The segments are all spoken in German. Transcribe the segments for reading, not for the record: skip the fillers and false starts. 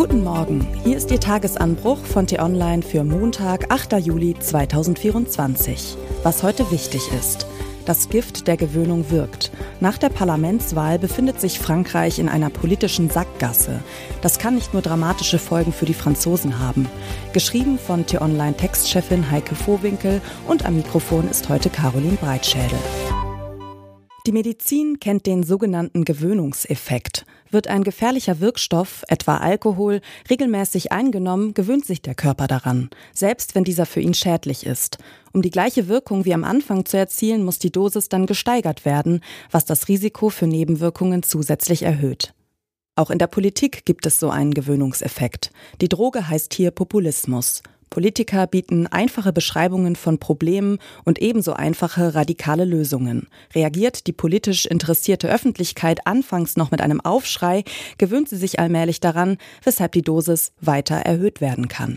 Guten Morgen, hier ist Ihr Tagesanbruch von T-Online für Montag, 8. Juli 2024. Was heute wichtig ist: Das Gift der Gewöhnung wirkt. Nach der Parlamentswahl befindet sich Frankreich in einer politischen Sackgasse. Das kann nicht nur dramatische Folgen für die Franzosen haben. Geschrieben von T-Online-Textchefin Heike Vohwinkel und am Mikrofon ist heute Caroline Breitschädel. Die Medizin kennt den sogenannten Gewöhnungseffekt. Wird ein gefährlicher Wirkstoff, etwa Alkohol, regelmäßig eingenommen, gewöhnt sich der Körper daran, selbst wenn dieser für ihn schädlich ist. Um die gleiche Wirkung wie am Anfang zu erzielen, muss die Dosis dann gesteigert werden, was das Risiko für Nebenwirkungen zusätzlich erhöht. Auch in der Politik gibt es so einen Gewöhnungseffekt. Die Droge heißt hier Populismus. Politiker bieten einfache Beschreibungen von Problemen und ebenso einfache radikale Lösungen. Reagiert die politisch interessierte Öffentlichkeit anfangs noch mit einem Aufschrei, gewöhnt sie sich allmählich daran, weshalb die Dosis weiter erhöht werden kann.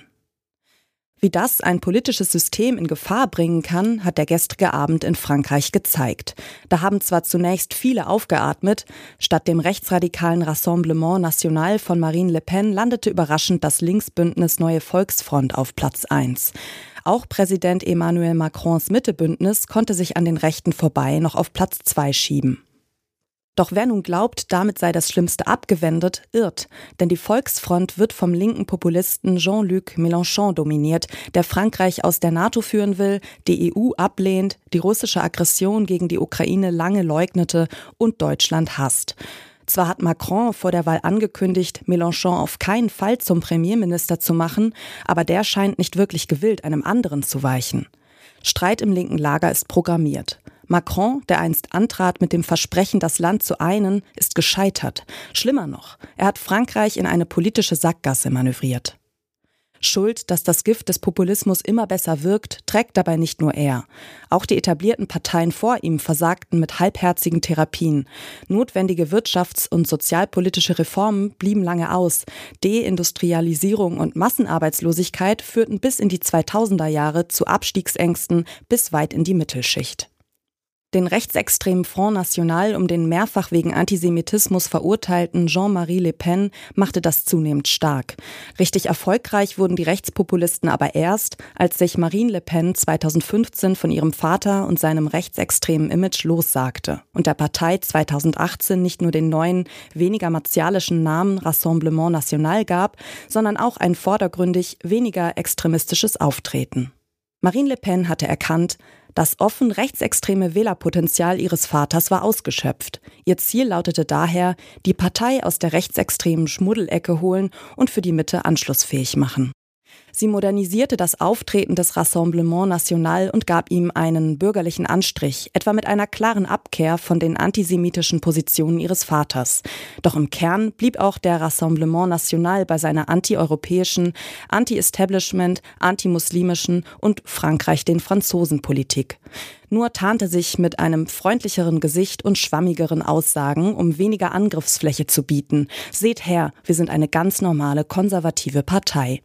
Wie das ein politisches System in Gefahr bringen kann, hat der gestrige Abend in Frankreich gezeigt. Da haben zwar zunächst viele aufgeatmet, statt dem rechtsradikalen Rassemblement National von Marine Le Pen landete überraschend das Linksbündnis Neue Volksfront auf Platz 1. Auch Präsident Emmanuel Macrons Mittebündnis konnte sich an den Rechten vorbei noch auf Platz 2 schieben. Doch wer nun glaubt, damit sei das Schlimmste abgewendet, irrt. Denn die Volksfront wird vom linken Populisten Jean-Luc Mélenchon dominiert, der Frankreich aus der NATO führen will, die EU ablehnt, die russische Aggression gegen die Ukraine lange leugnete und Deutschland hasst. Zwar hat Macron vor der Wahl angekündigt, Mélenchon auf keinen Fall zum Premierminister zu machen, aber der scheint nicht wirklich gewillt, einem anderen zu weichen. Streit im linken Lager ist programmiert. Macron, der einst antrat mit dem Versprechen, das Land zu einen, ist gescheitert. Schlimmer noch, er hat Frankreich in eine politische Sackgasse manövriert. Schuld, dass das Gift des Populismus immer besser wirkt, trägt dabei nicht nur er. Auch die etablierten Parteien vor ihm versagten mit halbherzigen Therapien. Notwendige wirtschafts- und sozialpolitische Reformen blieben lange aus. Deindustrialisierung und Massenarbeitslosigkeit führten bis in die 2000er Jahre zu Abstiegsängsten bis weit in die Mittelschicht. Den rechtsextremen Front National um den mehrfach wegen Antisemitismus verurteilten Jean-Marie Le Pen machte das zunehmend stark. Richtig erfolgreich wurden die Rechtspopulisten aber erst, als sich Marine Le Pen 2015 von ihrem Vater und seinem rechtsextremen Image lossagte und der Partei 2018 nicht nur den neuen, weniger martialischen Namen Rassemblement National gab, sondern auch ein vordergründig weniger extremistisches Auftreten. Marine Le Pen hatte erkannt, das offen rechtsextreme Wählerpotenzial ihres Vaters war ausgeschöpft. Ihr Ziel lautete daher, die Partei aus der rechtsextremen Schmuddelecke holen und für die Mitte anschlussfähig machen. Sie modernisierte das Auftreten des Rassemblement National und gab ihm einen bürgerlichen Anstrich, etwa mit einer klaren Abkehr von den antisemitischen Positionen ihres Vaters. Doch im Kern blieb auch der Rassemblement National bei seiner antieuropäischen, anti-Establishment, antimuslimischen und Frankreich den Franzosen-Politik. Nur tarnte sich mit einem freundlicheren Gesicht und schwammigeren Aussagen, um weniger Angriffsfläche zu bieten. Seht her, wir sind eine ganz normale konservative Partei.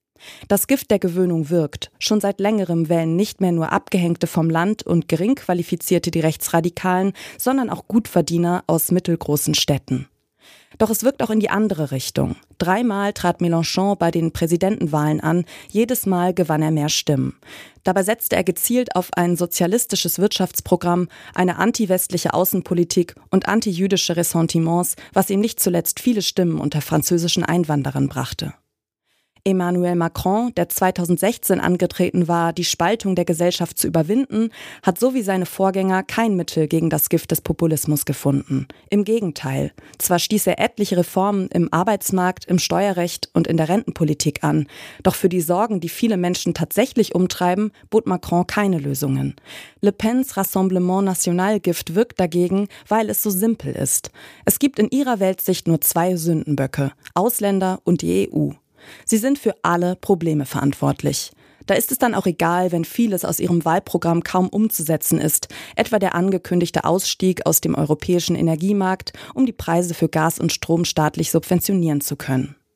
Das Gift der Gewöhnung wirkt. Schon seit längerem wählen nicht mehr nur Abgehängte vom Land und Geringqualifizierte die Rechtsradikalen, sondern auch Gutverdiener aus mittelgroßen Städten. Doch es wirkt auch in die andere Richtung. 3-mal trat Mélenchon bei den Präsidentenwahlen an, jedes Mal gewann er mehr Stimmen. Dabei setzte er gezielt auf ein sozialistisches Wirtschaftsprogramm, eine antiwestliche Außenpolitik und antijüdische Ressentiments, was ihm nicht zuletzt viele Stimmen unter französischen Einwanderern brachte. Emmanuel Macron, der 2016 angetreten war, die Spaltung der Gesellschaft zu überwinden, hat so wie seine Vorgänger kein Mittel gegen das Gift des Populismus gefunden. Im Gegenteil. Zwar stieß er etliche Reformen im Arbeitsmarkt, im Steuerrecht und in der Rentenpolitik an, doch für die Sorgen, die viele Menschen tatsächlich umtreiben, bot Macron keine Lösungen. Le Pens Rassemblement National-Gift wirkt dagegen, weil es so simpel ist. Es gibt in ihrer Weltsicht nur 2 Sündenböcke: Ausländer und die EU. Sie sind für alle Probleme verantwortlich. Da ist es dann auch egal, wenn vieles aus ihrem Wahlprogramm kaum umzusetzen ist, etwa der angekündigte Ausstieg aus dem europäischen Energiemarkt, um die Preise für Gas und Strom staatlich subventionieren zu können.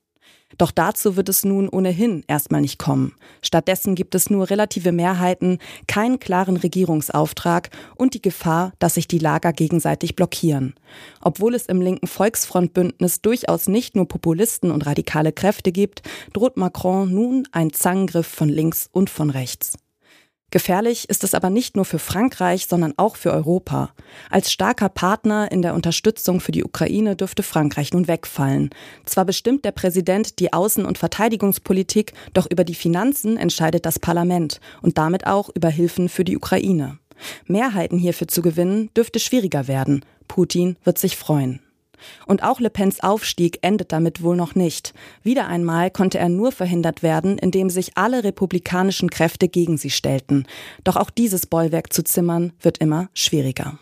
Doch dazu wird es nun ohnehin erstmal nicht kommen. Stattdessen gibt es nur relative Mehrheiten, keinen klaren Regierungsauftrag und die Gefahr, dass sich die Lager gegenseitig blockieren. Obwohl es im linken Volksfrontbündnis durchaus nicht nur Populisten und radikale Kräfte gibt, droht Macron nun ein Zangengriff von links und von rechts. Gefährlich ist es aber nicht nur für Frankreich, sondern auch für Europa. Als starker Partner in der Unterstützung für die Ukraine dürfte Frankreich nun wegfallen. Zwar bestimmt der Präsident die Außen- und Verteidigungspolitik, doch über die Finanzen entscheidet das Parlament und damit auch über Hilfen für die Ukraine. Mehrheiten hierfür zu gewinnen, dürfte schwieriger werden. Putin wird sich freuen. Und auch Le Pens Aufstieg endet damit wohl noch nicht. Wieder einmal konnte er nur verhindert werden, indem sich alle republikanischen Kräfte gegen sie stellten. Doch auch dieses Bollwerk zu zimmern, wird immer schwieriger.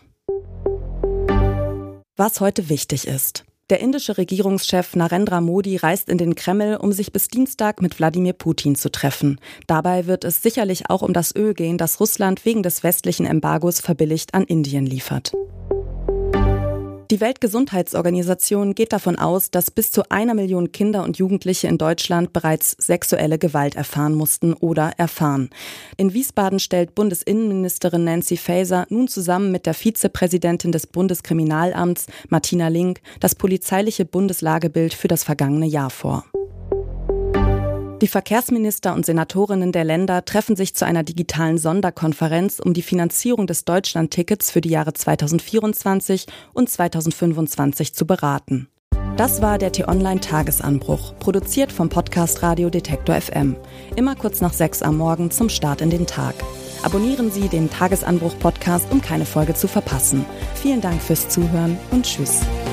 Was heute wichtig ist. Der indische Regierungschef Narendra Modi reist in den Kreml, um sich bis Dienstag mit Wladimir Putin zu treffen. Dabei wird es sicherlich auch um das Öl gehen, das Russland wegen des westlichen Embargos verbilligt an Indien liefert. Die Weltgesundheitsorganisation geht davon aus, dass bis zu 1 Million Kinder und Jugendliche in Deutschland bereits sexuelle Gewalt erfahren mussten oder erfahren. In Wiesbaden stellt Bundesinnenministerin Nancy Faeser nun zusammen mit der Vizepräsidentin des Bundeskriminalamts, Martina Link, das polizeiliche Bundeslagebild für das vergangene Jahr vor. Die Verkehrsminister und Senatorinnen der Länder treffen sich zu einer digitalen Sonderkonferenz, um die Finanzierung des Deutschlandtickets für die Jahre 2024 und 2025 zu beraten. Das war der T-Online-Tagesanbruch, produziert vom Podcast Radio Detektor FM. Immer kurz nach 6 am Morgen zum Start in den Tag. Abonnieren Sie den Tagesanbruch-Podcast, um keine Folge zu verpassen. Vielen Dank fürs Zuhören und Tschüss.